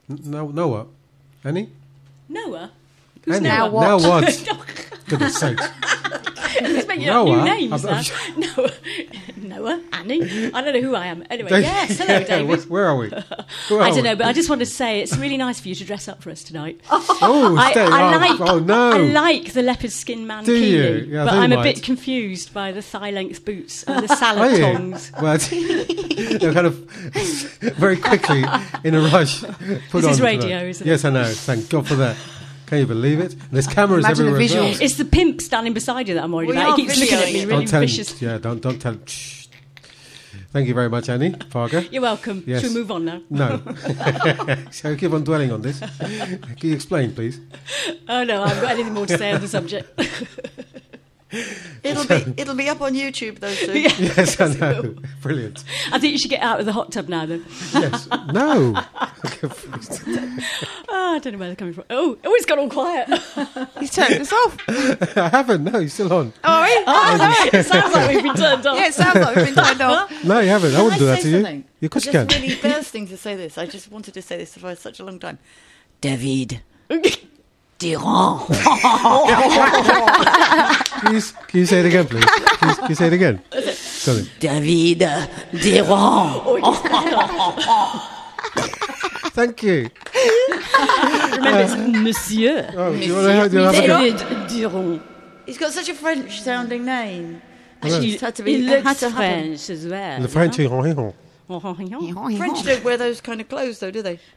Noah. Annie? Noah? Annie. Now what? Now what? Goodness sakes. Who's making up new names now? Noah, Annie. I don't know who I am. Anyway, yes, hello, David. Where are we? I don't know, but I just want to say it's really nice for you to dress up for us tonight. Oh no! I like the leopard skin man. Do you? Yeah, but I'm a bit confused by the thigh-length boots and the salad tongs. Well, they're kind of very quickly in a rush. This is radio, isn't it? Yes, I know. Thank God for that. Can you believe it? There's cameras everywhere. The visuals. It's the pimp standing beside you that I'm worried about. He keeps looking at me really vicious. Don't tell him. Shh. Thank you very much, Annie Parker. You're welcome. Yes. Should we move on now? No. Shall we keep on dwelling on this? Can you explain, please? Oh, no, I haven't got anything more to say on the subject. It'll be up on YouTube though soon. Yes, I know. Brilliant. I think you should get out of the hot tub now, then. Yes. No. I don't know where they're coming from. Oh, it's got all quiet. He's turned this off. I haven't. No, he's still on. Oh, really? Oh, no, it sounds like we've been turned off. Yeah, it sounds like we've been turned off. No, you haven't. I wouldn't do that to you. Something? Of course you I'm can. just really bursting to say this. I just wanted to say this for such a long time. David Durand. Can you say it again, please? Can you say it again? Sorry. David Durand. Thank you. Remember, it's Monsieur. Oh, do you want to have a go? David Durand. He's got such a French sounding name. Actually, It's had to he be- it had looks to happen. French as well. The French. French don't wear those kind of clothes though, do they?